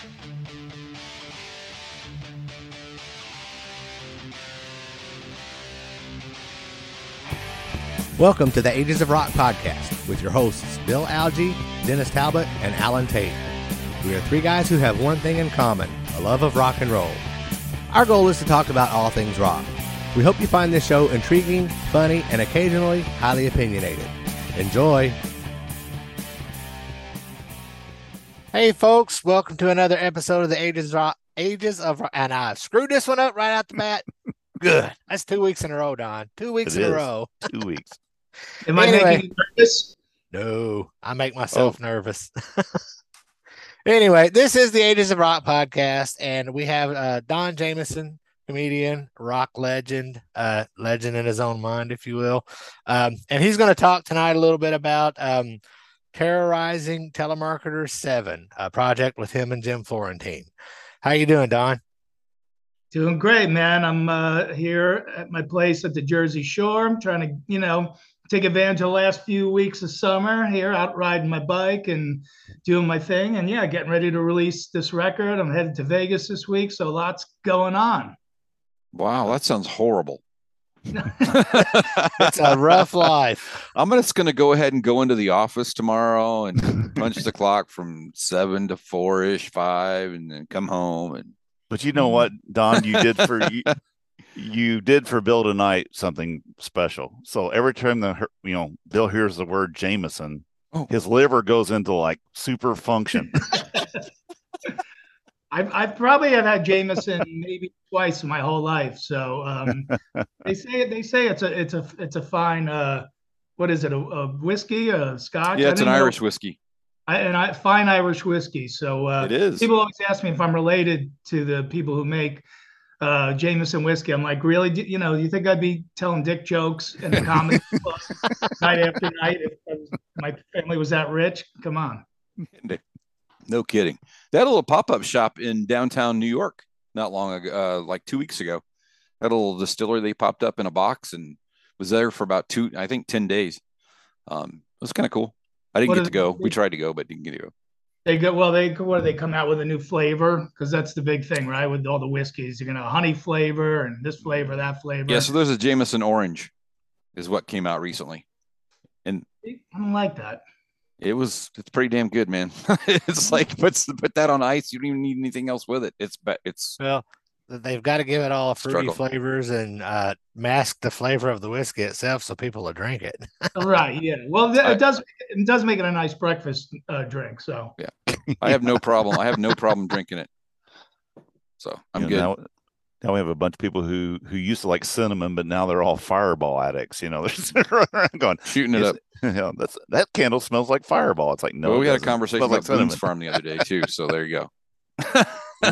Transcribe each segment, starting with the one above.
Welcome to the Ages of Rock podcast with your hosts, Bill Algie, Dennis Talbot, and Alan Tate. We are three guys who have one thing in common, a love of rock and roll. Our goal is to talk about all things rock. We hope you find this show intriguing, funny, and occasionally highly opinionated. Enjoy! Hey folks, welcome to another episode of the Ages of Rock. And I've screwed this one up right out the bat. Good. That's 2 weeks in a row, Don. 2 weeks in a row. 2 weeks. Am I making you nervous? No, I make myself nervous. Anyway, this is the Ages of Rock podcast, and we have Don Jamieson, comedian, rock legend, legend in his own mind, if you will. And he's going to talk tonight a little bit about Terrorizing Telemarketers 7, a project with him and Jim Florentine. How you doing, Don? Doing great, man. I'm here at my place at the Jersey Shore. I'm trying to, take advantage of the last few weeks of summer here, out riding my bike and doing my thing. And yeah, getting ready to release this record. I'm headed to Vegas this week, so lots going on. Wow, that sounds horrible. It's a rough life. I'm just going to go ahead and go into the office tomorrow and punch the clock from 7 to 4-ish, 5, and then come home. But you know what, Don, you did for Bill tonight something special. So every time Bill hears the word Jameson, his liver goes into like super function. I probably have had Jameson maybe twice in my whole life. So they say it's a fine what is it, a whiskey, a scotch? Yeah, it's an Irish whiskey. Fine Irish whiskey. So it is. People always ask me if I'm related to the people who make Jameson whiskey. I'm like, really? Do you think I'd be telling dick jokes in the comedy club night after night if my family was that rich? Come on. No kidding. That little pop-up shop in downtown New York not long ago, like 2 weeks ago. That little distillery, they popped up in a box and was there for about 10 days. It was kind of cool. I didn't get to go. We tried to go, but didn't get to go. They come out with a new flavor? Because that's the big thing, right? With all the whiskeys, you're going to honey flavor and this flavor, that flavor. Yeah, so there's a Jameson Orange is what came out recently. And I don't like that. It's pretty damn good, man. It's like put that on ice. You don't even need anything else with it. Well, they've got to give it all fruity flavors and mask the flavor of the whiskey itself so people will drink it. Right. Yeah. Well, it does make it a nice breakfast drink. So yeah, I have no problem. I have no problem drinking it. So I'm good. Now we have a bunch of people who used to like cinnamon, but now they're all Fireball addicts. They're sitting around going, shooting it up. That candle smells like Fireball. It's like, no. Well, we had a conversation about cinnamon. Boone's Farm the other day too. So there you go. Yeah.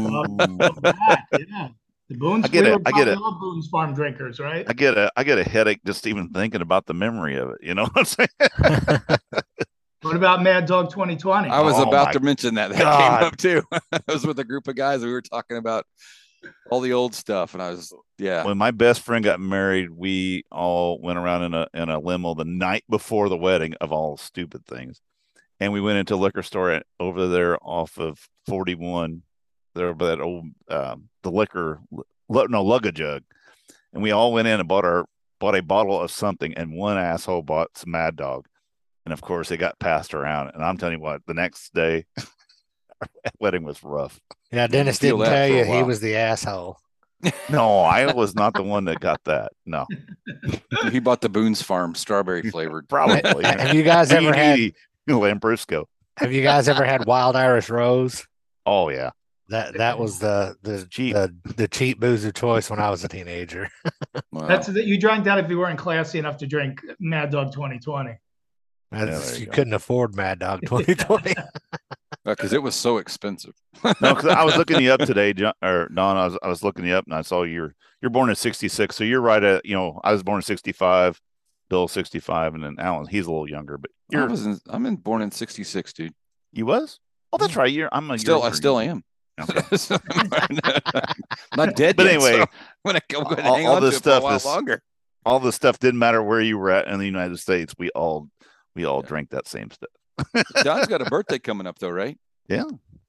The Boone's. I get it. All Boone's Farm drinkers, right? I get a headache just even thinking about the memory of it. You know what I'm saying? What about Mad Dog 2020? I was about to mention that. That came up too. I was with a group of guys. We were talking about all the old stuff, and when my best friend got married, we all went around in a limo the night before the wedding, of all stupid things, and we went into a liquor store over there off of 41 there by that old the liquor Lugga Jug, and we all went in and bought a bottle of something, and one asshole bought some Mad Dog, and of course it got passed around, and I'm telling you what, the next day our wedding was rough. Yeah, Dennis didn't tell you he was the asshole. No, I was not the one that got that. No. He bought the Boone's Farm strawberry flavored. Probably. Have you guys ever had Lambrusco? Have you guys ever had Wild Irish Rose? Oh yeah. That was the cheap booze of choice when I was a teenager. Wow. You drank that if you weren't classy enough to drink Mad Dog 2020. You couldn't afford Mad Dog 2020. Because it was so expensive. No, because I was looking you up today, Don. I was looking you up, and I saw you're born in '66, so you're right at I was born in '65, Bill 65, and then Alan, he's a little younger, but I'm born in '66, dude. You was? Oh, that's right. I still am. Okay. Not dead, but yet, anyway, so I'm gonna go ahead and hang on to it for a while longer. All this stuff didn't matter where you were at in the United States. We all drank that same stuff. Don's got a birthday coming up, though, right? Yeah.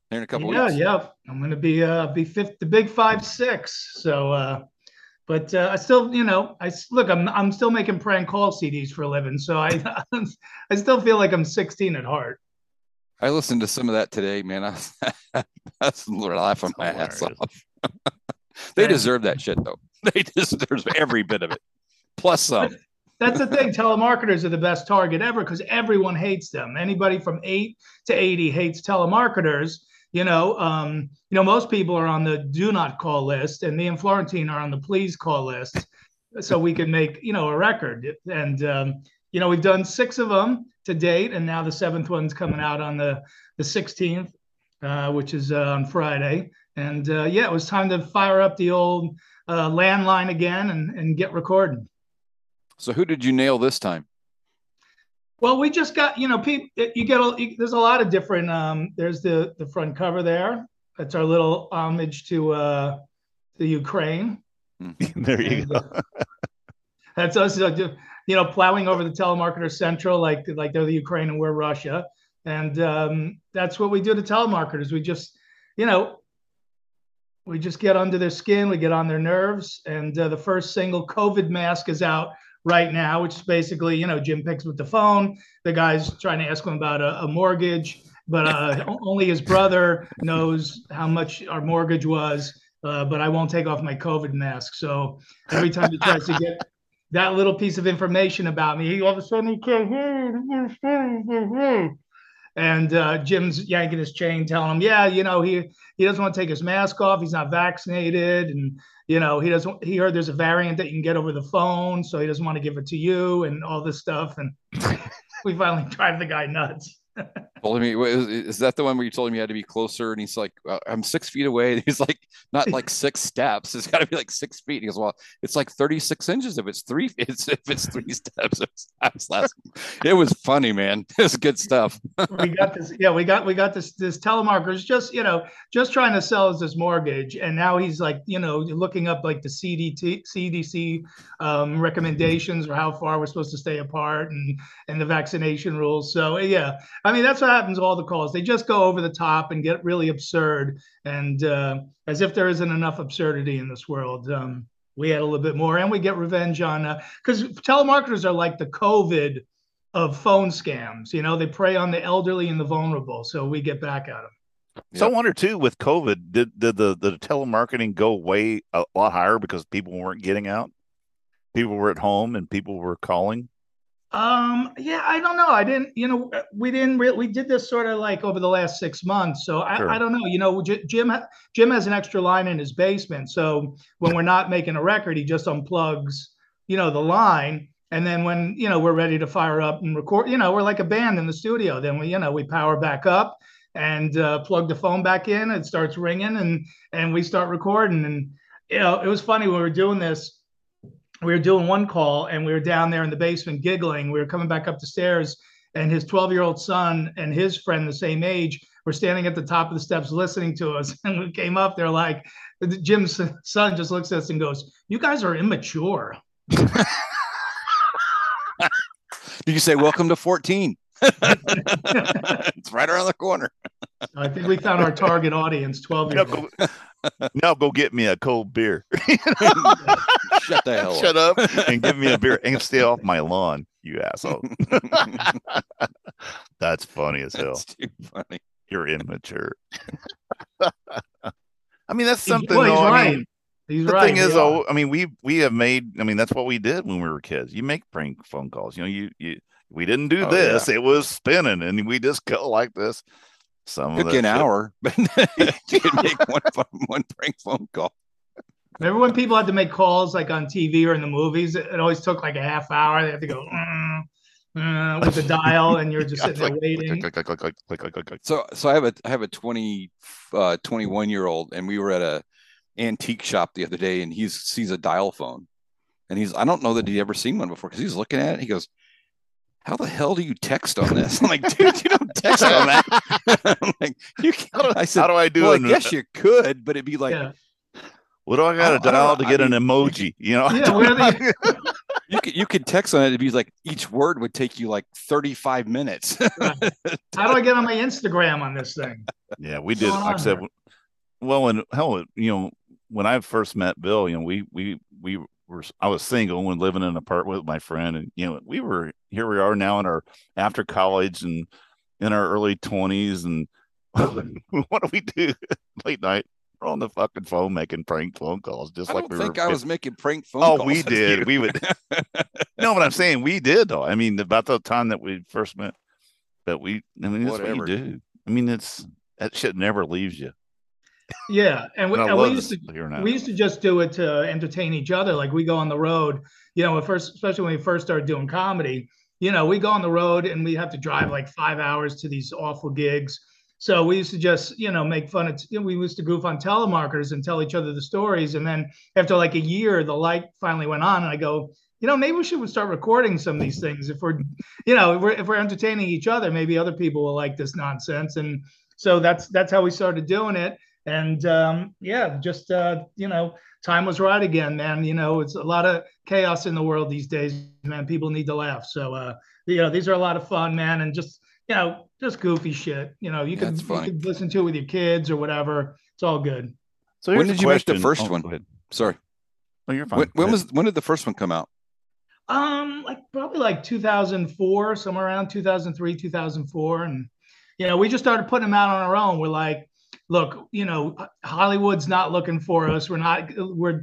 Here in a couple weeks. Yeah. I'm going to be the big 5'6". So, but I still, I'm still making prank call CDs for a living. So I still feel like I'm 16 at heart. I listened to some of that today, man. I was laughing my ass off. They deserve that shit, though. They deserve every bit of it, plus some. That's the thing. Telemarketers are the best target ever because everyone hates them. Anybody from 8 to 80 hates telemarketers. Most people are on the do not call list, and me and Florentine are on the please call list, so we can make a record. And we've done 6 of them to date, and now the 7th one's coming out on the 16th, which is on Friday. And it was time to fire up the old landline again and get recording. So who did you nail this time? Well, we just got, people, there's a lot of different, there's the front cover there. That's our little homage to the Ukraine. There you go. That's us, plowing over the telemarketer central, like they're the Ukraine and we're Russia. And that's what we do to telemarketers. We just get under their skin. We get on their nerves. And the first single, COVID Mask, is out right now, which is basically, Jim picks with the phone. The guy's trying to ask him about a mortgage, but only his brother knows how much our mortgage was. But I won't take off my COVID mask. So every time he tries to get that little piece of information about me, all of a sudden he can't hear. And Jim's yanking his chain, telling him, he doesn't want to take his mask off. He's not vaccinated. And, he heard there's a variant that you can get over the phone. So he doesn't want to give it to you and all this stuff. And we finally drive the guy nuts. Told me, is that the one where you told him you had to be closer? And he's like, I'm 6 feet away. And he's like, not like 6 steps. It's got to be like 6 feet. He goes, well, it's like 36 inches if it's 3 steps. It was funny, man. It was good stuff. We got this. Yeah, we got this telemarketer's just trying to sell us this mortgage, and now he's like, looking up like the CDC recommendations or how far we're supposed to stay apart and the vaccination rules. So yeah. I mean, that's what happens to all the calls. They just go over the top and get really absurd. And as if there isn't enough absurdity in this world, we add a little bit more. And we get revenge on, because telemarketers are like the COVID of phone scams. They prey on the elderly and the vulnerable. So we get back at them. So I wonder, too, with COVID, did the telemarketing go way a lot higher because people weren't getting out? People were at home and people were calling? I don't know. We did this sort of like over the last 6 months. So I don't know, Jim has an extra line in his basement. So when we're not making a record, he just unplugs, the line. And then when, we're ready to fire up and record, we're like a band in the studio. Then we power back up and, plug the phone back in. It starts ringing and we start recording. And, it was funny when we were doing this. We were doing one call and we were down there in the basement giggling. We were coming back up the stairs and his 12-year-old son and his friend the same age were standing at the top of the steps listening to us. And we came up, they're like, Jim's son just looks at us and goes, "You guys are immature." Did you say, "Welcome to 14"? It's right around the corner. I think we found our target audience, 12-year-olds. Now go get me a cold beer. Shut the hell up. Shut up and give me a beer and stay off my lawn, you asshole. That's funny as hell. That's too funny. You're immature. I mean, that's something. Well, he's right. He's the right. Thing is, I mean, we have made. I mean, that's what we did when we were kids. You make prank phone calls. We didn't do this. Yeah. It was spinning, and we just go like this. Took you an hour, but you could make one prank phone call. Remember when people had to make calls like on TV or in the movies? It always took like a half hour. They had to go with the dial, and you're just sitting there waiting. So I have a 21-year-old, and we were at a antique shop the other day, and he sees a dial phone, and I don't know that he'd ever seen one before because he's looking at it. He goes, "How the hell do you text on this?" I'm like, "Dude, you don't text on that." I'm like, "You can't." I said, "How do I do it?" I guess you could, but it'd be like, what do I got to dial to get an emoji? Yeah, You could text on it. It'd be like each word would take you like 35 minutes. Right. How do I get on my Instagram on this thing? Yeah, we did. Like I said, well, and hell, when I first met Bill, I was single and living in an apartment with my friend, and here we are now in our after college and in our early 20s, and what do we do late night? We're on the fucking phone making prank phone calls, just like we were. I was making prank phone calls. Oh, we did. We would. No, but I'm saying we did though. I mean, about the time that we first met, that's what you do. I mean, that shit never leaves you. Yeah, and we used to just do it to entertain each other. Like we go on the road, especially when we first started doing comedy. We go on the road and we have to drive like 5 hours to these awful gigs. So we used to just, make fun of. We used to goof on telemarketers and tell each other the stories. And then after like a year, the light finally went on, and I go, maybe we should start recording some of these things. If we're, if we're entertaining each other, maybe other people will like this nonsense. And so that's how we started doing it. And time was right again, man. It's a lot of chaos in the world these days, man. People need to laugh. So, these are a lot of fun, man. And just goofy shit. You could listen to it with your kids or whatever. It's all good. So when did you make the first one? Sorry. No, you're fine. When did the first one come out? Probably like 2004, somewhere around 2003, 2004. And, we just started putting them out on our own. We're like, look, Hollywood's not looking for us. We're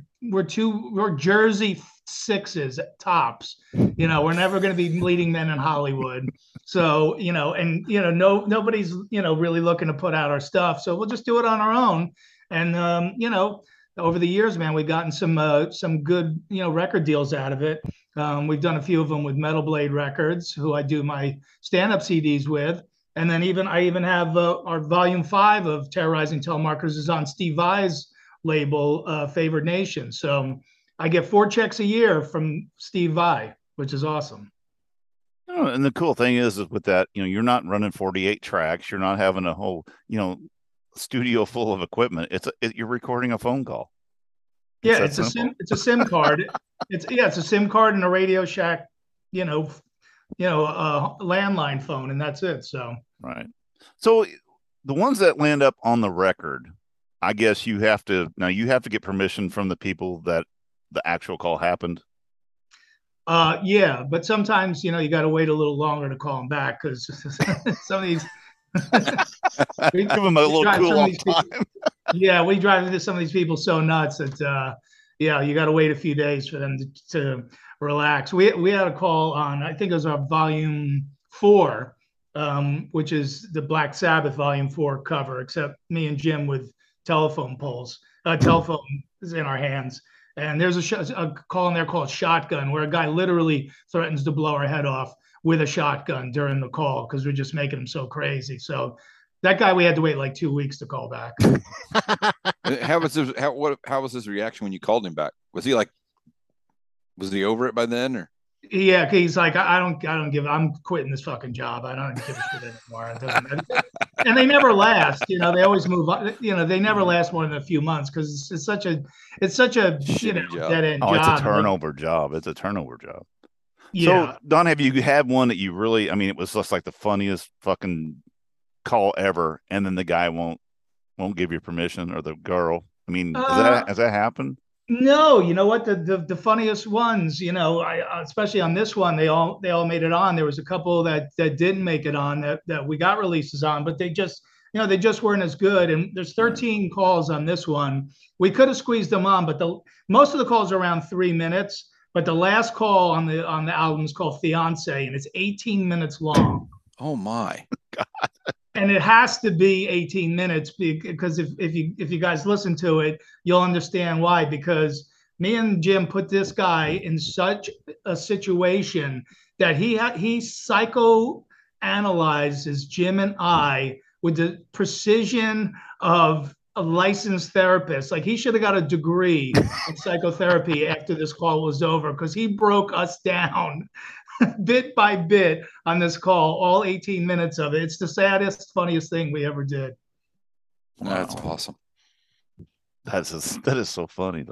Jersey sixes tops. We're never going to be leading men in Hollywood. So, nobody's, really looking to put out our stuff. So we'll just do it on our own. And, over the years, man, we've gotten some good, record deals out of it. We've done a few of them with Metal Blade Records, who I do my stand-up CDs with. And then I even have our volume 5 of Terrorizing Telemarketers is on Steve Vai's label, Favored Nation. So I get 4 checks a year from Steve Vai, which is awesome. Oh, and the cool thing is with that, you're not running 48 tracks. You're not having a whole, studio full of equipment. You're recording a phone call. Yeah, it's a SIM card. It's a SIM card and a Radio Shack, a landline phone, and that's it. So So the ones that land up on the record, I guess you have to get permission from the people that the actual call happened. Yeah, but sometimes you got to wait a little longer to call them back because some of these we give them a little cool off time. Yeah, we drive some of these people so nuts that you got to wait a few days for them to relax. We had a call on, I think it was our volume 4, which is the Black Sabbath volume 4 cover, except me and Jim with telephone in our hands. And there's a call in there called Shotgun, where a guy literally threatens to blow our head off with a shotgun during the call because we're just making him so crazy. So that guy, we had to wait like 2 weeks to call back. How was his reaction when you called him back? Was he over it by then, or? Yeah, he's like, I'm quitting this fucking job. I don't give a shit anymore. It doesn't matter. And they never last. They always move on. They never last more than a few months because it's such a dead end job. It's a turnover job. It's a turnover job. Yeah. So, Don, have you had one that you really? I mean, it was just like the funniest fucking call ever, and then the guy won't give you permission, or the girl. I mean, has that happened? No, you know what? The funniest ones, especially on this one, they all made it on. There was a couple that didn't make it on that we got releases on, but they just weren't as good. And there's 13 calls on this one. We could have squeezed them on, but most of the calls are around 3 minutes. But the last call on the album is called Fiance, and it's 18 minutes long. Oh my God. And it has to be 18 minutes because if you guys listen to it, you'll understand why. Because me and Jim put this guy in such a situation that he psychoanalyzes Jim and I with the precision of a licensed therapist. Like, he should have got a degree in psychotherapy after this call was over, because he broke us down bit by bit on this call, all 18 minutes of it. It's the saddest, funniest thing we ever did. Wow. That's awesome. That is so funny, though.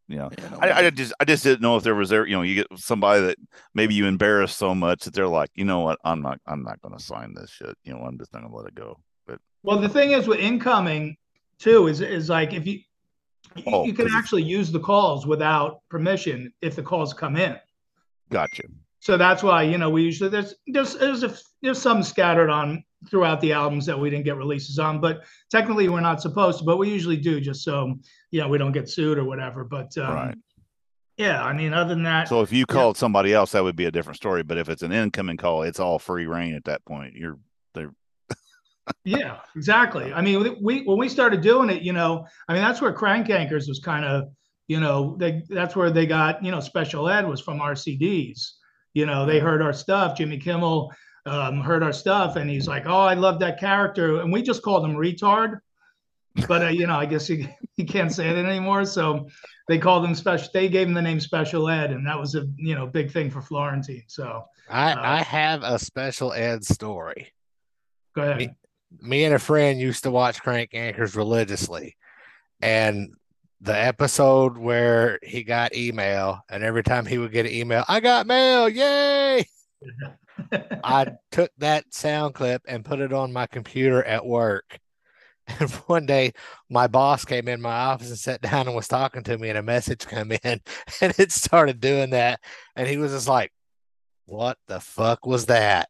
I just didn't know if there was there, you get somebody that maybe you embarrass so much that they're like, you know what, I'm not going to sign this shit. I'm just not going to let it go. But well, the thing is with incoming too is like if you can actually use the calls without permission if the calls come in. Gotcha. So that's why we usually there's some scattered on throughout the albums that we didn't get releases on, but technically we're not supposed to, but we usually do just so we don't get sued or whatever. But right. Yeah, I mean, other than that. So if you called somebody else, that would be a different story. But if it's an incoming call, it's all free reign at that point. You're there. Yeah, exactly. I mean, when we started doing it, I mean, that's where Crank Anchors was kind of, that's where they got, special ed was from our CDs. They heard our stuff. Jimmy Kimmel heard our stuff, and he's like, "Oh, I love that character," and we just called him retard. But I guess he can't say it anymore, so they called him special. They gave him the name Special Ed, and that was a big thing for Florentine. So I have a special ed story. Go ahead. Me and a friend used to watch Crank Anchors religiously, and the episode where he got email, and every time he would get an email, I got mail, yay! I took that sound clip and put it on my computer at work. And one day, my boss came in my office and sat down and was talking to me, and a message came in, and it started doing that. And he was just like, "What the fuck was that?"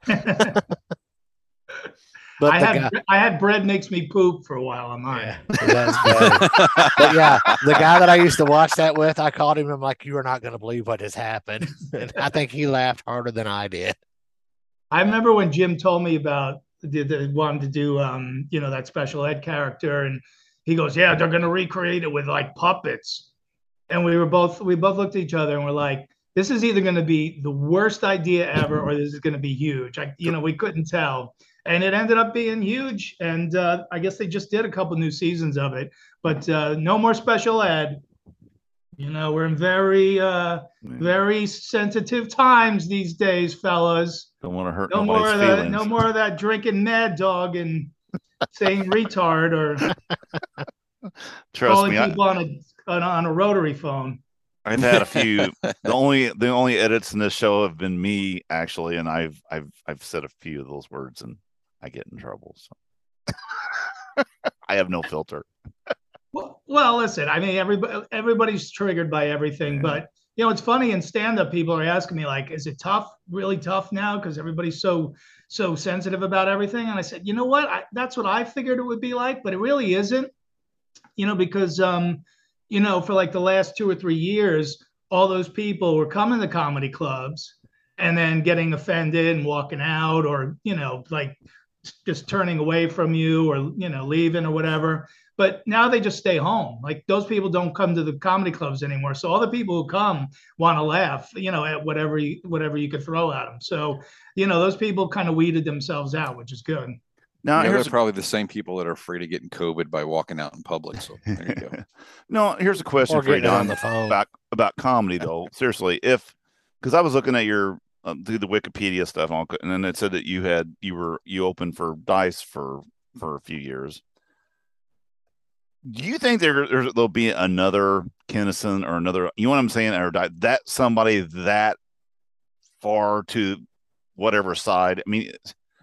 But I had bread makes me poop for a while on mine. Yeah, but yeah, the guy that I used to watch that with, I called him. I'm like, "You are not going to believe what has happened." And I think he laughed harder than I did. I remember when Jim told me about wanted to do that special ed character, and he goes, "Yeah, they're going to recreate it with like puppets." And we both looked at each other and we're like, "This is either going to be the worst idea ever, or this is going to be huge." We couldn't tell. And it ended up being huge. And I guess they just did a couple new seasons of it. But no more special ed. We're in very, very sensitive times these days, fellas. Don't want to hurt nobody's feelings. No more of that drinking Mad Dog and saying retard or calling people on a rotary phone. I've had a few. The only edits in this show have been me actually, and I've said a few of those words and I get in trouble. So I have no filter. Well, listen. I mean, everybody's triggered by everything, but it's funny in stand-up. People are asking me like, "Is it tough? Really tough now?" Because everybody's so sensitive about everything. And I said, you know what? That's what I figured it would be like, but it really isn't. Because for like the last 2 or 3 years, all those people were coming to comedy clubs and then getting offended and walking out, or like just turning away from you, or leaving or whatever. But now they just stay home. Like those people don't come to the comedy clubs anymore. So all the people who come want to laugh, at whatever you could throw at them. So those people kind of weeded themselves out, which is good. Now, they're probably the same people that are afraid of getting COVID by walking out in public. So there you go. No, here's a question for you on the phone about comedy, though. Seriously, because I was looking at your through the Wikipedia stuff, and then it said that you opened for Dice for a few years. Do you think there'll be another Kinison or another, you know what I'm saying, or that somebody that far to whatever side? I mean,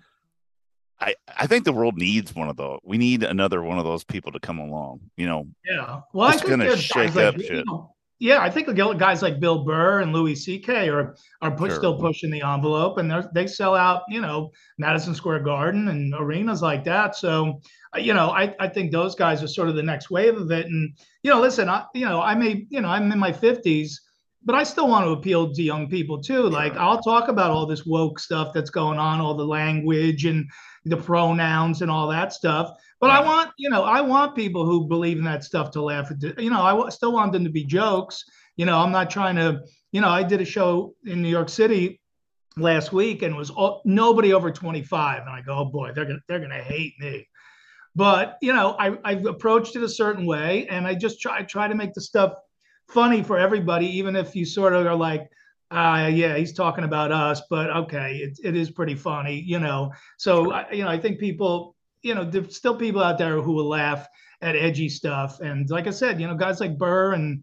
I think the world needs one of those. We need another one of those people to come along. Yeah. Well, it's going to shake up shit. Yeah, I think guys like Bill Burr and Louis C.K. are still pushing the envelope, and they sell out, Madison Square Garden and arenas like that. So, I think those guys are sort of the next wave of it. And listen, I'm in my 50s, but I still want to appeal to young people too. Sure. Like I'll talk about all this woke stuff that's going on, all the language and the pronouns and all that stuff. But I want people who believe in that stuff to laugh at. I still want them to be jokes. I'm not trying to. I did a show in New York City last week, and it was nobody over 25, and I go, oh boy, they're gonna hate me. But I've approached it a certain way, and I just try to make the stuff funny for everybody, even if you sort of are like, yeah, he's talking about us, but okay, it is pretty funny, So I think people. There's still people out there who will laugh at edgy stuff. And like I said, guys like Burr and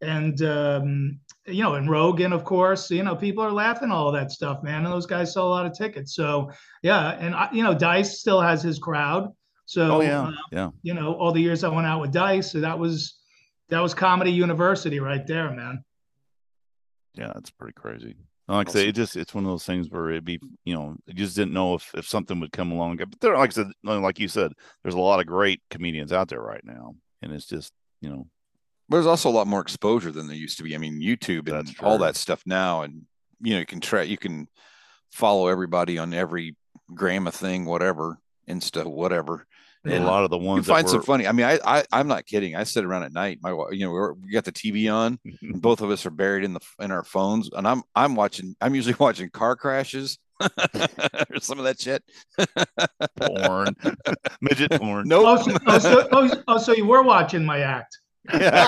and and Rogan, of course. People are laughing all of that stuff, man. And those guys sell a lot of tickets. So yeah, and Dice still has his crowd. So all the years I went out with Dice, so that was Comedy University right there, man. Yeah, that's pretty crazy. Like I say, it's one of those things where it'd be, you just didn't know if something would come along. But there, like I said, like you said, there's a lot of great comedians out there right now, and it's just, there's also a lot more exposure than there used to be. I mean, YouTube and all that stuff now, and you can follow everybody on every Grandma thing, whatever, Insta, whatever. And a lot of the ones you find some funny. I mean, I'm not kidding. I sit around at night. We got the TV on. And both of us are buried in our phones, and I'm usually watching car crashes or some of that shit. Porn, midget porn. No. So you were watching my act. Yeah.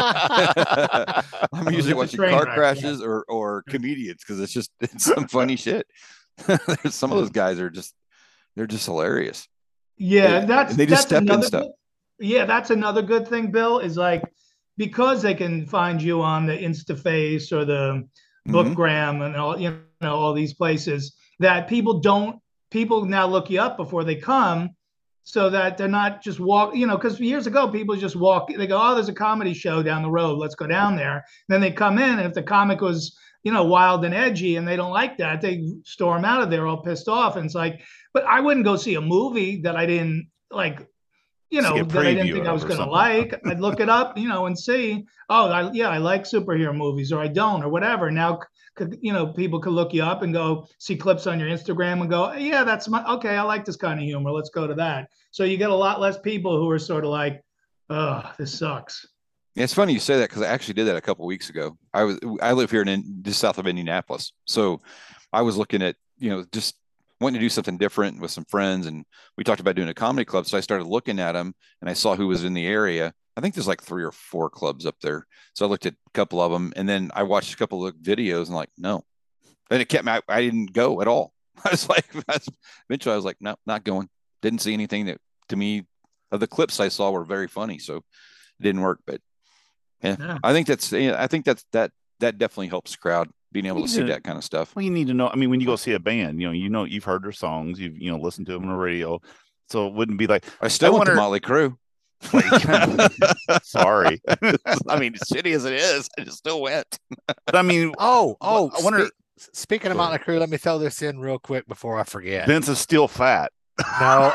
I'm usually watching car crashes or comedians because it's some funny shit. Some of those guys they're just hilarious. Yeah, they just step in stuff. That's another good thing, Bill, is like, because they can find you on the InstaFace or the Bookgram and all these places, that people now look you up before they come, so that they're not just because years ago people just walk, they go, oh, there's a comedy show down the road, let's go down there. And then they come in, and if the comic was wild and edgy and they don't like that, they storm out of there all pissed off. And it's like, but I wouldn't go see a movie that I didn't like, that I didn't think I was going to like. I'd look it up, and see, I like superhero movies, or I don't, or whatever. Now, people could look you up and go see clips on your Instagram and go, yeah, okay, I like this kind of humor, let's go to that. So you get a lot less people who are sort of like, oh, this sucks. Yeah, it's funny you say that, because I actually did that a couple of weeks ago. I live here just south of Indianapolis, so I was looking at just wanting to do something different with some friends, and we talked about doing a comedy club. So I started looking at them, and I saw who was in the area. I think there's like 3 or 4 clubs up there. So I looked at a couple of them, and then I watched a couple of videos, and like, no, and it kept me. I didn't go at all. I was like, eventually I was like, no, not going. Didn't see anything that, to me, of the clips I saw were very funny, so it didn't work. But yeah. I think that definitely helps the crowd, being able to see that kind of stuff. Well, you need to know. I mean, when you go see a band, you've heard their songs, you've listened to them on the radio, so it wouldn't be like, I still went to Motley Crue. Sorry. I mean, as shitty as it is, I just still went. But I mean, I wonder. Speaking of Motley Crue, let me throw this in real quick before I forget. Vince is still fat. No.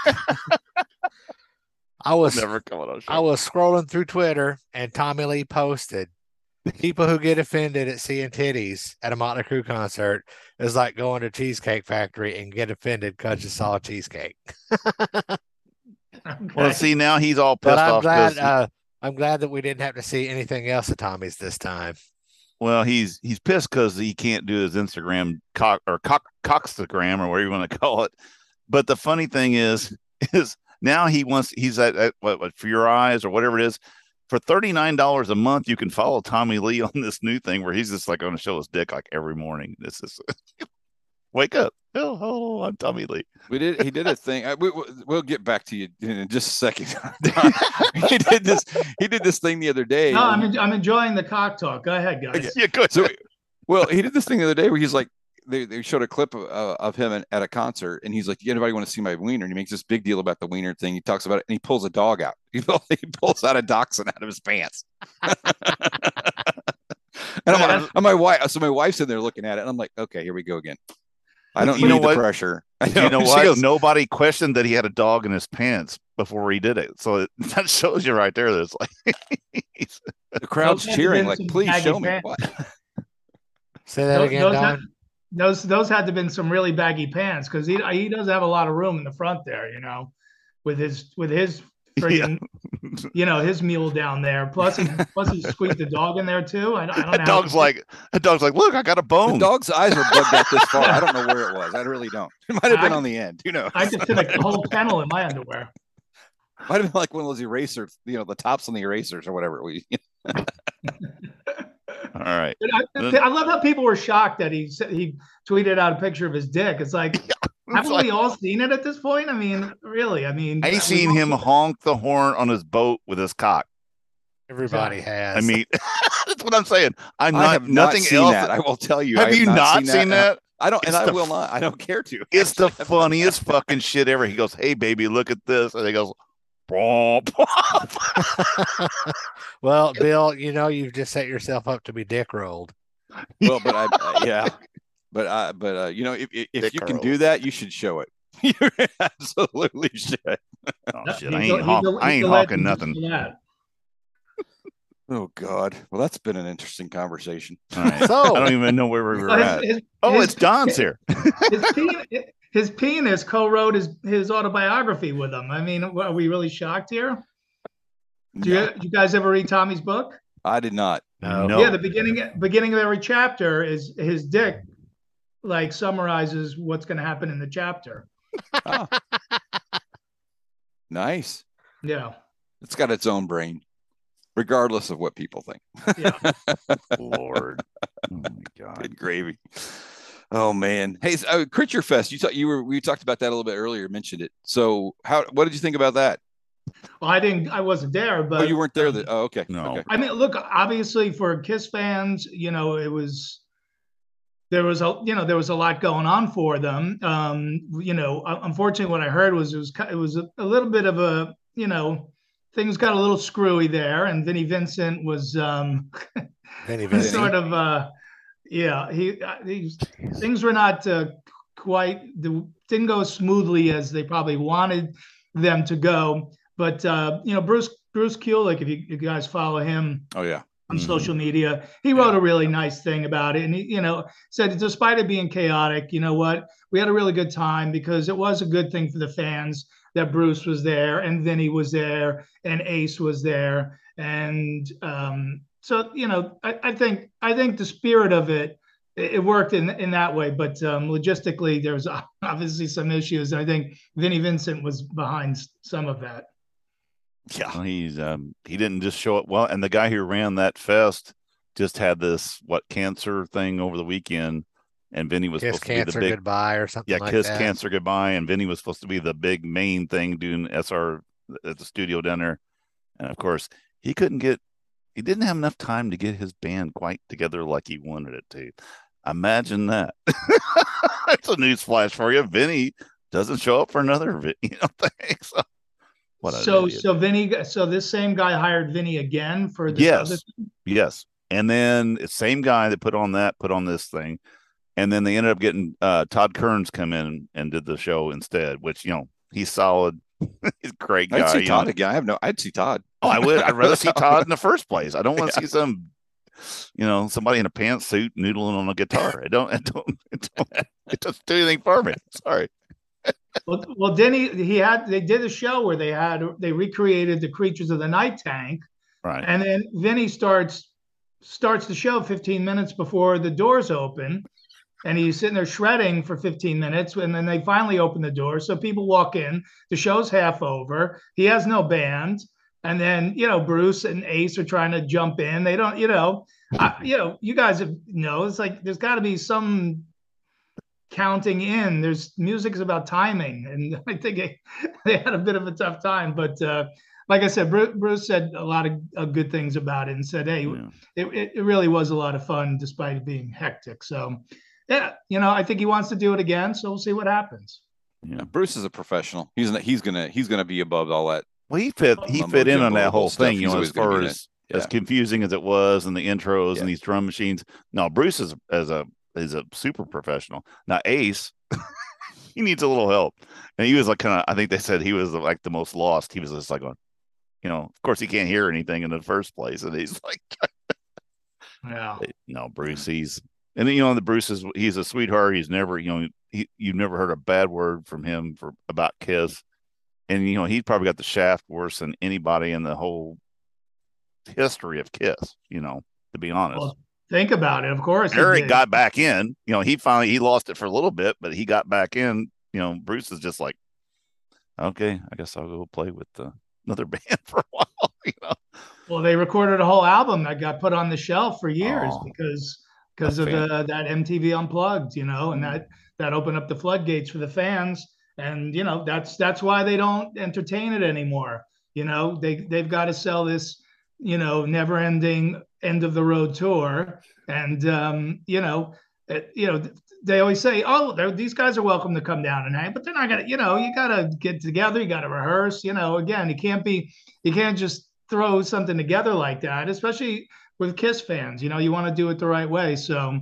I was scrolling through Twitter, and Tommy Lee posted, people who get offended at seeing titties at a Motley Crue concert is like going to Cheesecake Factory and get offended because you saw a cheesecake. Okay. Well, see, now he's all pissed off. I'm glad that we didn't have to see anything else at Tommy's this time. Well, he's pissed because he can't do his Instagram cockstagram, or whatever you want to call it. But the funny thing is now he's at what For Your Eyes or whatever it is. For $39 a month, you can follow Tommy Lee on this new thing where he's just like going to show his dick like every morning. This is wake up. Oh, I'm Tommy Lee. He did a thing. We'll get back to you in just a second. He did this thing the other day. No, I'm enjoying the cock talk. Go ahead, guys. Yeah, good. So, he did this thing the other day where he's like, they showed a clip of him at a concert, and he's like, anybody want to see my wiener? And he makes this big deal about the wiener thing. He talks about it, and he pulls a dog out. He pulls out a dachshund out of his pants. And my wife's in there looking at it, and I'm like, okay, here we go again. I don't need the pressure. You know what? Goes, nobody questioned that he had a dog in his pants before he did it. So that shows you right there that it's like the crowd's cheering, like, please show me. What? Say that again, Don. Those had to have been some really baggy pants, because he does have a lot of room in the front there, with his friggin', his mule down there. Plus he squeaked the dog in there too. I don't know. The dog's like, look, I got a bone. The dog's eyes were bugged out this far. I don't know where it was. I really don't. It might have been on the end. I just did a whole kennel in my underwear. Might have been like one of those erasers, the tops on the erasers or whatever. All right. I love how people were shocked that he tweeted out a picture of his dick. It's like, haven't we all seen it at this point? I mean, really? I seen him honk the horn on his boat with his cock. Everybody has. I mean, that's what I'm saying. I have not seen else. That. I will tell you. Have you not seen that? I don't, and I will not. I don't care to. It's the funniest fucking shit ever. He goes, "Hey, baby, look at this," and he goes, "Bwomp." Well, Bill, you've just set yourself up to be dick rolled. Well, but if you can do that, you should show it. You absolutely should. Oh shit! I ain't hawking nothing. Oh God! Well, that's been an interesting conversation. All right. So I don't even know where we were at. It's Don's here. His penis co-wrote his autobiography with him. I mean, are we really shocked here? You guys ever read Tommy's book? I did not. No. Yeah, the beginning of every chapter is his dick, like summarizes what's going to happen in the chapter. Oh. Nice. Yeah. It's got its own brain, regardless of what people think. Yeah. Lord. Oh my God. Good gravy. Oh man. Hey, Creature Fest. We talked about that a little bit earlier, mentioned it. So what did you think about that? Well, I wasn't there, but you weren't there. Okay. No. Okay. I mean, look, obviously for Kiss fans, there was a lot going on for them. Unfortunately, what I heard was it was a little bit of a, things got a little screwy there, and Vinnie Vincent was Vinnie Vincent. sort of things were not didn't go as smoothly as they probably wanted them to go. But Bruce Kulick, if you guys follow him, oh yeah, on social media, he wrote a really nice thing about it, and he said, despite it being chaotic, you know what, we had a really good time because it was a good thing for the fans that Bruce was there and Vinny was there and Ace was there, and so I think the spirit of it worked in that way, but logistically there's obviously some issues. I think Vinnie Vincent was behind some of that. Yeah, he's he didn't just show up well, and the guy who ran that fest just had this cancer thing over the weekend, and Vinny was supposed to be the big goodbye or something. Yeah, Kiss Cancer Goodbye, and Vinny was supposed to be the big main thing doing SR at the studio down there, and of course he didn't have enough time to get his band quite together like he wanted it to. Imagine that. It's a news flash for you. Vinny doesn't show up for another thing. So. So this same guy hired Vinny again for this other thing? Yes. And then it's same guy that put on this thing. And then they ended up getting Todd Kearns come in and did the show instead, which, he's solid. He's a great guy. I'd see Todd again. I'd see Todd. Oh, I would. I'd rather see Todd in the first place. I don't want to see some, somebody in a pantsuit noodling on a guitar. It doesn't do anything for me. Sorry. Well, Denny, they did a show where they recreated the Creatures of the Night tank, right? And then Vinny starts the show 15 minutes before the doors open, and he's sitting there shredding for 15 minutes, and then they finally open the door, so people walk in. The show's half over. He has no band, and then Bruce and Ace are trying to jump in. They don't, you guys know it's like there's got to be some counting in. There's music is about timing, and I think they had a bit of a tough time. But like I said, Bruce said a lot of good things about it, and said, "Hey, it really was a lot of fun despite it being hectic." So, yeah, I think he wants to do it again. So we'll see what happens. Yeah, Bruce is a professional. He's gonna be above all that. Well, he fit in on that whole thing, as far as confusing as it was, and the intros and these drum machines. No, Bruce is a super professional. Now Ace, he needs a little help, and he was like I think they said he was like the most lost. He was just like going, of course he can't hear anything in the first place, and he's like, yeah, no, Bruce, he's a sweetheart. He's never, you've never heard a bad word from him about Kiss, and he's probably got the shaft worse than anybody in the whole history of Kiss. To be honest. Well, think about it. Of course, Eric got back in. He lost it for a little bit, but he got back in. Bruce is just like, okay, I guess I'll go play with another band for a while. Well, they recorded a whole album that got put on the shelf for years because of that MTV Unplugged, and that opened up the floodgates for the fans, and that's why they don't entertain it anymore. They've got to sell this never ending end of the road tour. And, they always say, oh, these guys are welcome to come down and hang, but they're not going to, you got to get together. You got to rehearse, again, you can't just throw something together like that, especially with Kiss fans. You want to do it the right way. So,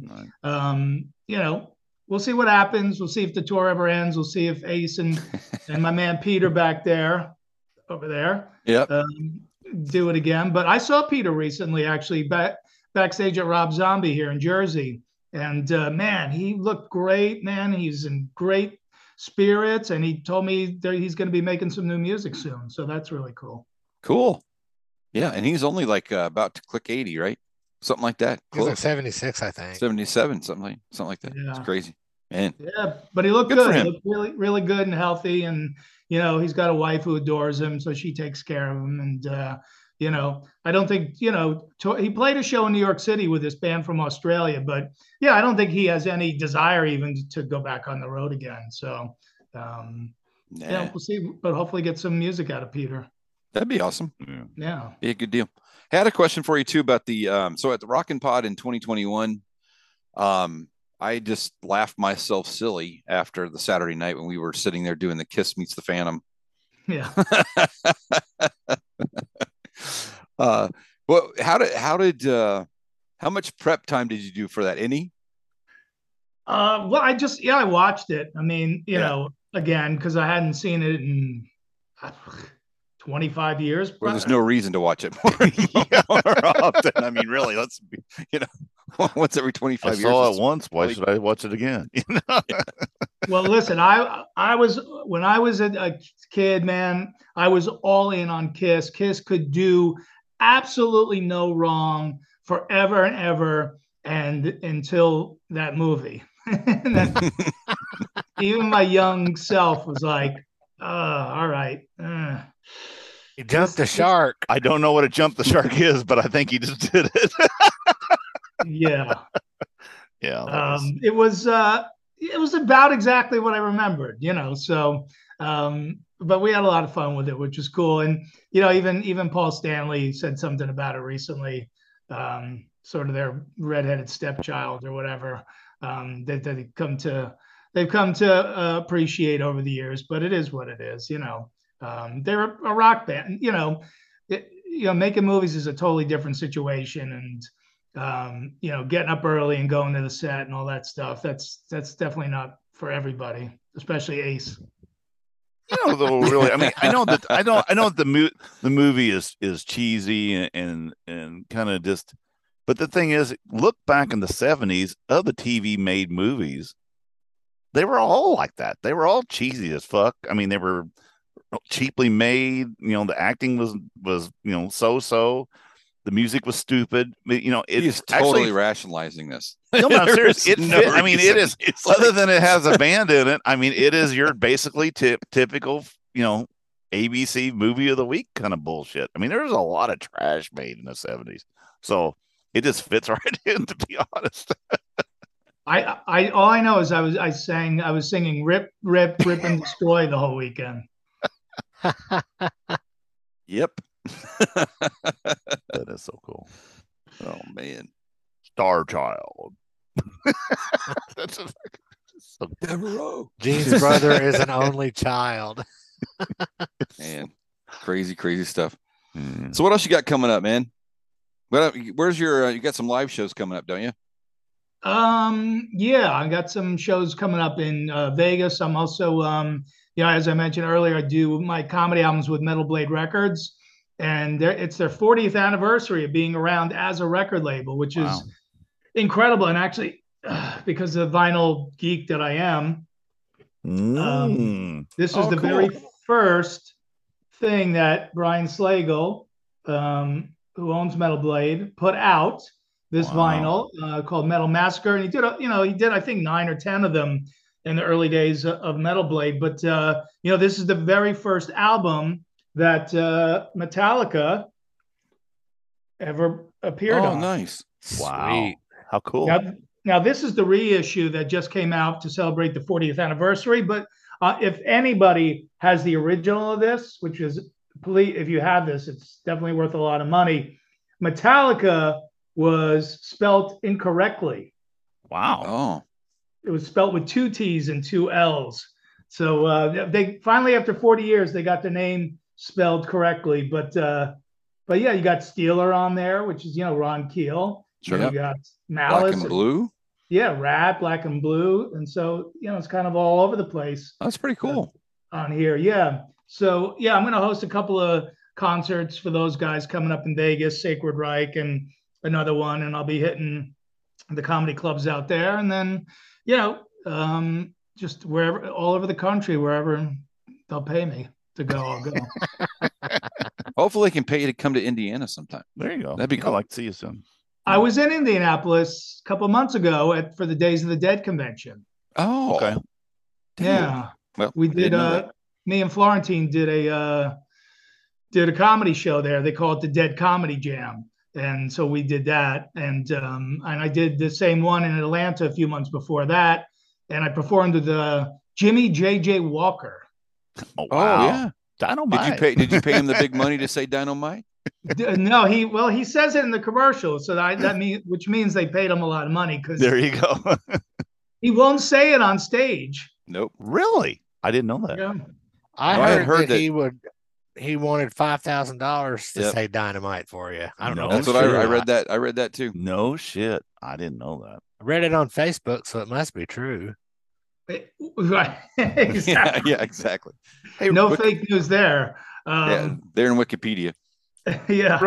we'll see what happens. We'll see if the tour ever ends. We'll see if Ace and my man Peter over there, do it again. But I saw Peter recently, actually, backstage at Rob Zombie here in Jersey. And man, he looked great, man. He's in great spirits. And he told me that he's going to be making some new music soon. So that's really cool. Cool. Yeah. And he's only like about to click 80, right? Something like that. He's like 76, I think. 77, something like that. Yeah. It's crazy. Man. Yeah, but he looked good. He looked really, really good and healthy. And, he's got a wife who adores him, so she takes care of him. And, I don't think, he played a show in New York City with this band from Australia, but I don't think he has any desire even to go back on the road again. So, we'll see, but hopefully get some music out of Peter. That'd be awesome. Yeah. Be a good deal. I had a question for you too about the, so at the Rockin' Pod in 2021, I just laughed myself silly after the Saturday night when we were sitting there doing the Kiss Meets the Phantom. Yeah. Well, how much prep time did you do for that? Any? Well, I watched it. I mean, again, because I hadn't seen it in 25 years. Well, there's no reason to watch it more often. I mean, really, let's be, once every 25 years. I saw it once. Why should I watch it again? Well, listen, when I was a kid, man, I was all in on Kiss. Kiss could do absolutely no wrong forever and ever, and until that movie. Even my young self was like, all right. He jumped the shark. I don't know what a jump the shark is, but I think he just did it. Yeah. Yeah. It was about exactly what I remembered, so but we had a lot of fun with it, which was cool. And even Paul Stanley said something about it recently, sort of their redheaded stepchild or whatever, that they've come to appreciate over the years. But it is what it is, they're a rock band. Making movies is a totally different situation, and getting up early and going to the set and all that stuff, that's definitely not for everybody, especially Ace. Though, really, I mean, I know that the movie is cheesy and kind of just, but the thing is, look back in the 70s, of the TV made movies, they were all like that. They were all cheesy as fuck. I mean, they were cheaply made. The acting was so. The music was stupid. He's totally rationalizing this. No, I'm serious. It is. Other than it has a band in it, I mean, it is your basically typical, ABC movie of the week kind of bullshit. I mean, there's a lot of trash made in the 70s, so it just fits right in. To be honest, I all I know is I was singing "Rip, Rip, Rip and Destroy" the whole weekend. Yep. That is so cool. Oh man, Star Child. That's Devereaux. Gene's brother is an only child. Man, crazy stuff. So what else you got coming up, man? Where's your? You got some live shows coming up, don't you? Yeah, I got some shows coming up in Vegas. I'm also, as I mentioned earlier, I do my comedy albums with Metal Blade Records. And it's their 40th anniversary of being around as a record label, which is incredible. And actually, because of the vinyl geek that I am, this is the very first thing that Brian Slagle, who owns Metal Blade, put out. This vinyl called Metal Massacre, and he did I think 9 or 10 of them in the early days of Metal Blade. But this is the very first album that Metallica ever appeared on. Oh, nice. Wow. Sweet. How cool. Now, this is the reissue that just came out to celebrate the 40th anniversary. But if anybody has the original of this, which is, if you have this, it's definitely worth a lot of money. Metallica was spelt incorrectly. Wow. Oh. It was spelt with 2 T's and 2 L's. So they finally, after 40 years, they got the name spelled correctly. But yeah, you got Steeler on there, which is, Ron Keel. Sure. You got Malice. Black and Blue. Yeah, Rat, Black and Blue. And so, it's kind of all over the place. That's pretty cool. On here. Yeah. So, yeah, I'm going to host a couple of concerts for those guys coming up in Vegas, Sacred Reich and another one. And I'll be hitting the comedy clubs out there. And then, just wherever, all over the country, wherever they'll pay me to go, I'll go. Hopefully they can pay you to come to Indiana sometime. There you go. That'd be cool. I'd like to see you soon. I was in Indianapolis a couple of months ago for the Days of the Dead convention. Oh, okay. Yeah. Well, we did, me and Florentine did a comedy show there. They call it the Dead Comedy Jam. And so we did that. And I did the same one in Atlanta a few months before that. And I performed with Jimmy J.J. Walker. Oh, wow. Yeah. Dynamite. Did you pay him the big money to say Dynamite? No, he says it in the commercial. So which means they paid him a lot of money. There you go. He won't say it on stage. Nope. Really? I didn't know that. Yeah. I heard that he wanted $5,000 to say Dynamite for you. I don't know. That's what I read that. I read that too. No shit. I didn't know that. I read it on Facebook, so it must be true. Right. Exactly. Yeah, exactly. Hey, no fake news there. Yeah, they're in Wikipedia. Yeah.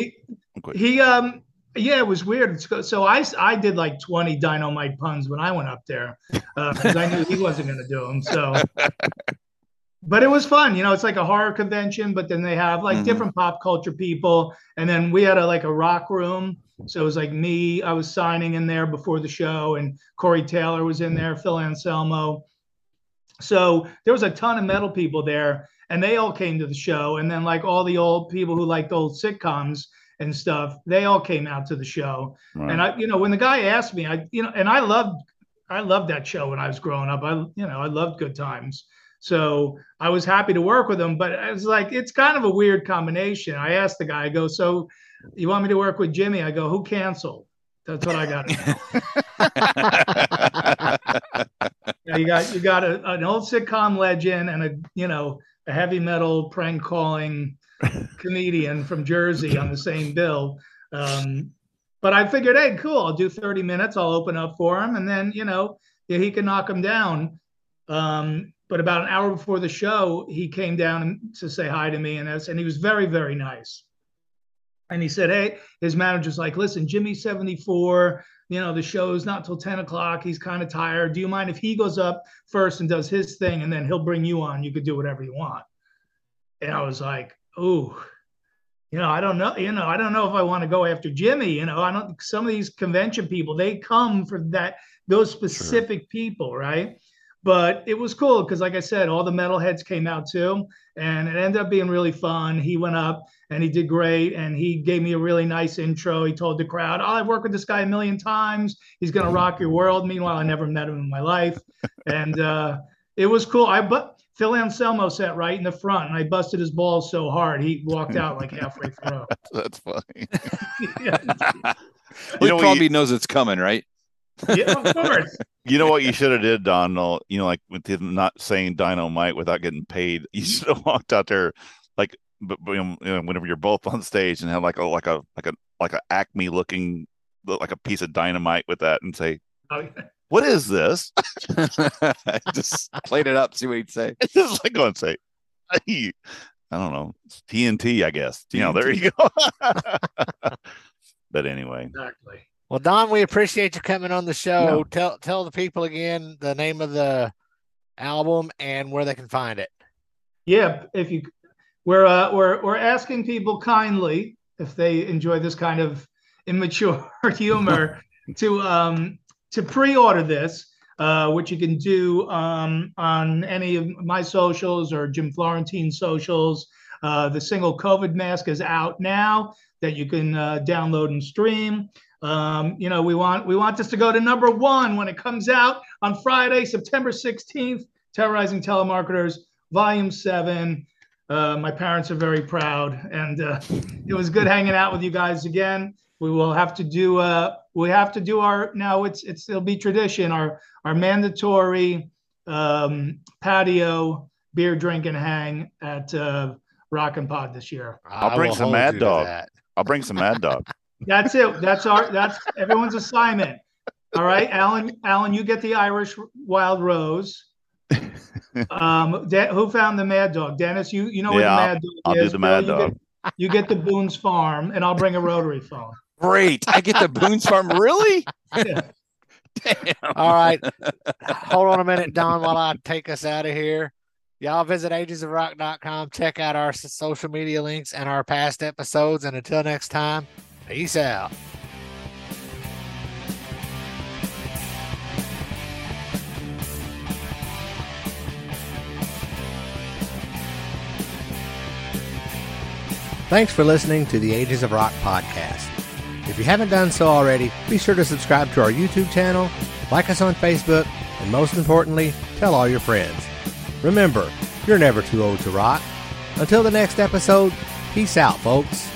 It was weird. So I did like 20 Dynamite puns when I went up there because I knew he wasn't going to do them. So, but it was fun. It's like a horror convention, but then they have like different pop culture people. And then we had a rock room. So it was like me, I was signing in there before the show, and Corey Taylor was in there, Phil Anselmo. So there was a ton of metal people there, and they all came to the show. And then like all the old people who liked old sitcoms and stuff, they all came out to the show. Right. And when the guy asked me, and I loved that show when I was growing up. I loved Good Times. So I was happy to work with him, but I was like, it's kind of a weird combination. I asked the guy, I go, so you want me to work with Jimmy? I go, who canceled? That's what I got to know. You got an old sitcom legend and a heavy metal prank calling comedian from Jersey on the same bill. But I figured, hey, cool, I'll do 30 minutes. I'll open up for him. And then, he can knock him down. But about an hour before the show, he came down to say hi to me. And he was very, very nice. And he said, hey, his manager's like, listen, Jimmy's 74. The show's not till 10 o'clock. He's kind of tired. Do you mind if he goes up first and does his thing, and then he'll bring you on? You could do whatever you want. And I was like, oh, I don't know. I don't know if I want to go after Jimmy. Some of these convention people, they come for those specific people, right? But it was cool because, like I said, all the metalheads came out too, and it ended up being really fun. He went up and he did great, and he gave me a really nice intro. He told the crowd, I've worked with this guy a million times. He's going to rock your world. Meanwhile, I never met him in my life. And it was cool. Phil Anselmo sat right in the front, and I busted his balls so hard, he walked out like halfway through. That's funny. He probably knows it's coming, right? Yeah, of course. You know what you should have did, Don? Like with him not saying Dynamite without getting paid, you should have walked out there, like, whenever you're both on stage, and have like a Acme looking, like a piece of dynamite with that, and say, oh, yeah. What is this? Just played it up, see what he'd say. Just like go and say, hey, I don't know, it's TNT, I guess. TNT. There you go. But anyway, exactly. Well, Don, we appreciate you coming on the show. No. Tell the people again the name of the album and where they can find it. Yeah, we're asking people kindly, if they enjoy this kind of immature humor, to pre-order this, which you can do on any of my socials or Jim Florentine's socials. The single COVID Mask is out now that you can download and stream. We want this to go to number 1 when it comes out on Friday, September 16th, Terrorizing Telemarketers, Volume 7. My parents are very proud, and it was good hanging out with you guys again. We will have to do our now. It'll be tradition. Our mandatory patio beer, drink, and hang at Rock and Pod this year. I'll bring some Mad Dog. I'll bring some Mad Dog. That's it. That's everyone's assignment. All right, Alan, you get the Irish Wild Rose. Who found the Mad Dog? Dennis, you know where the Mad Dog I'll is. Do the Mad Dog. You get the Boone's Farm, and I'll bring a rotary phone. Great. I get the Boone's Farm. Really? Yeah. Damn. All right. Hold on a minute, Don, while I take us out of here. Y'all visit agesofrock.com. Check out our social media links and our past episodes. And until next time, peace out. Thanks for listening to the Ages of Rock podcast. If you haven't done so already, be sure to subscribe to our YouTube channel, like us on Facebook, and most importantly, tell all your friends. Remember, you're never too old to rock. Until the next episode, peace out, folks.